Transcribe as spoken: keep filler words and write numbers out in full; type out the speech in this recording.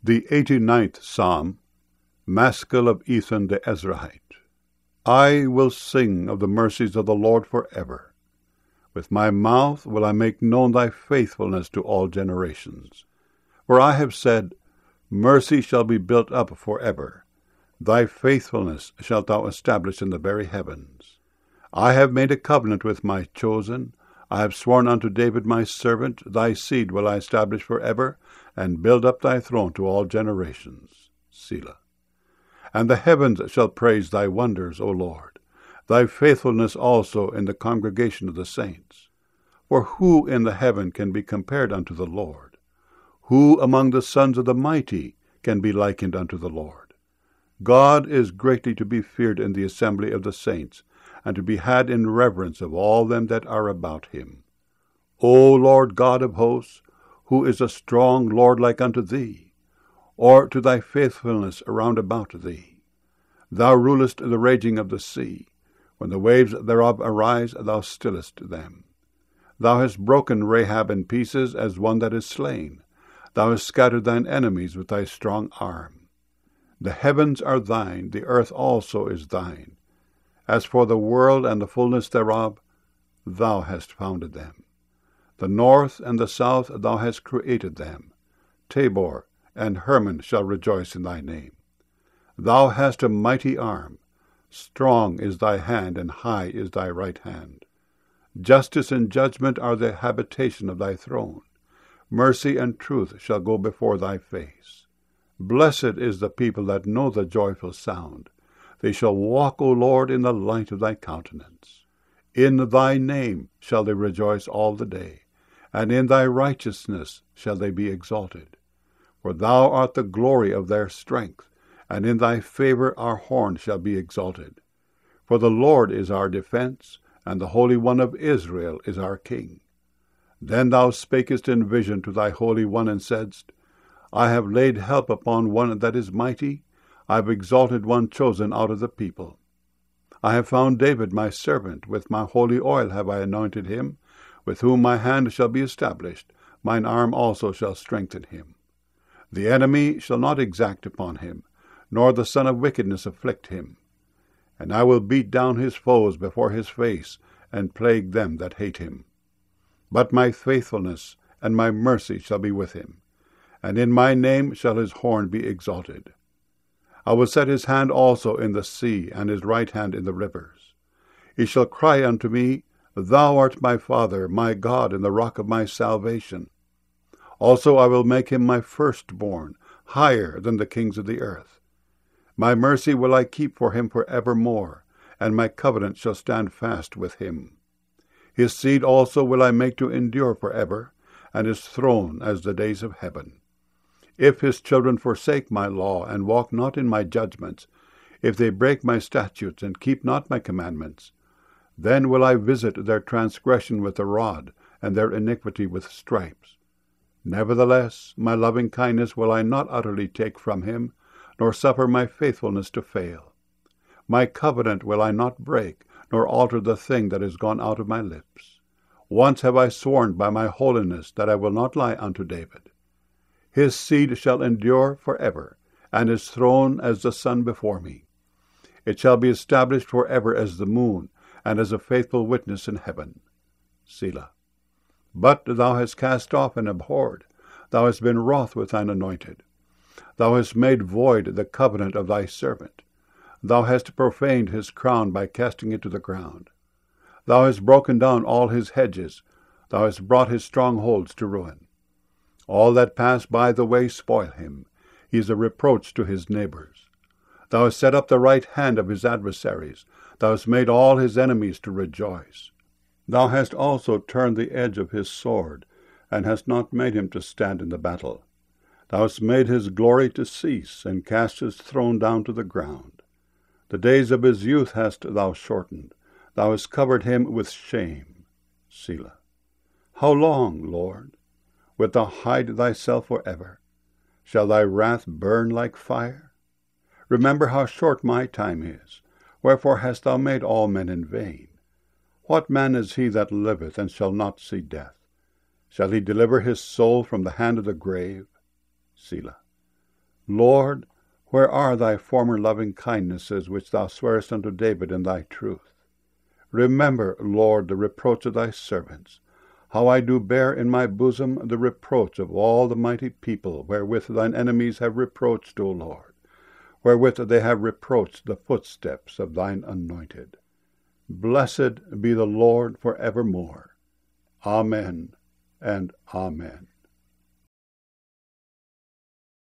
The eighty-ninth Psalm, Maskil of Ethan the Ezrahite. I will sing of the mercies of the Lord forever. With my mouth will I make known thy faithfulness to all generations. For I have said, Mercy shall be built up forever. Thy faithfulness shalt thou establish in the very heavens. I have made a covenant with my chosen. I have sworn unto David my servant, thy seed will I establish forever, and build up thy throne to all generations. Selah. And the heavens shall praise thy wonders, O Lord, thy faithfulness also in the congregation of the saints. For who in the heaven can be compared unto the Lord? Who among the sons of the mighty can be likened unto the Lord? God is greatly to be feared in the assembly of the saints, and to be had in reverence of all them that are about him. O Lord God of hosts, who is a strong Lord like unto thee, or to thy faithfulness around about thee? Thou rulest the raging of the sea. When the waves thereof arise, thou stillest them. Thou hast broken Rahab in pieces as one that is slain. Thou hast scattered thine enemies with thy strong arm. The heavens are thine, the earth also is thine. As for the world and the fullness thereof, thou hast founded them. The north and the south thou hast created them. Tabor and Hermon shall rejoice in thy name. Thou hast a mighty arm. Strong is thy hand, and high is thy right hand. Justice and judgment are the habitation of thy throne. Mercy and truth shall go before thy face. Blessed is the people that know the joyful sound. They shall walk, O Lord, in the light of thy countenance. In thy name shall they rejoice all the day, and in thy righteousness shall they be exalted. For thou art the glory of their strength, and in thy favor our horn shall be exalted. For the Lord is our defense, and the Holy One of Israel is our King. Then thou spakest in vision to thy Holy One, and saidst, I have laid help upon one that is mighty. I have exalted one chosen out of the people. I have found David my servant. With my holy oil have I anointed him, with whom my hand shall be established. Mine arm also shall strengthen him. The enemy shall not exact upon him, nor the son of wickedness afflict him. And I will beat down his foes before his face, and plague them that hate him. But my faithfulness and my mercy shall be with him, and in my name shall his horn be exalted. I will set his hand also in the sea, and his right hand in the rivers. He shall cry unto me, Thou art my Father, my God, and the rock of my salvation. Also I will make him my firstborn, higher than the kings of the earth. My mercy will I keep for him for evermore, and my covenant shall stand fast with him. His seed also will I make to endure for ever, and his throne as the days of heaven. If his children forsake my law, and walk not in my judgments, if they break my statutes, and keep not my commandments, then will I visit their transgression with a rod, and their iniquity with stripes. Nevertheless, my loving kindness will I not utterly take from him, nor suffer my faithfulness to fail. My covenant will I not break, nor alter the thing that is gone out of my lips. Once have I sworn by my holiness that I will not lie unto David. His seed shall endure forever, and his throne as the sun before me. It shall be established forever as the moon, and as a faithful witness in heaven. Selah. But thou hast cast off and abhorred. Thou hast been wroth with thine anointed. Thou hast made void the covenant of thy servant. Thou hast profaned his crown by casting it to the ground. Thou hast broken down all his hedges. Thou hast brought his strongholds to ruin. All that pass by the way spoil him. He is a reproach to his neighbors. Thou hast set up the right hand of his adversaries. Thou hast made all his enemies to rejoice. Thou hast also turned the edge of his sword, and hast not made him to stand in the battle. Thou hast made his glory to cease, and cast his throne down to the ground. The days of his youth hast thou shortened. Thou hast covered him with shame. Selah. How long, Lord? Wilt thou hide thyself for ever? Shall thy wrath burn like fire? Remember how short my time is. Wherefore hast thou made all men in vain? What man is he that liveth, and shall not see death? Shall he deliver his soul from the hand of the grave? Selah. Lord, where are thy former loving kindnesses, which thou swarest unto David in thy truth? Remember, Lord, the reproach of thy servants, how I do bear in my bosom the reproach of all the mighty people, wherewith thine enemies have reproached, O Lord, wherewith they have reproached the footsteps of thine anointed. Blessed be the Lord for evermore. Amen and Amen.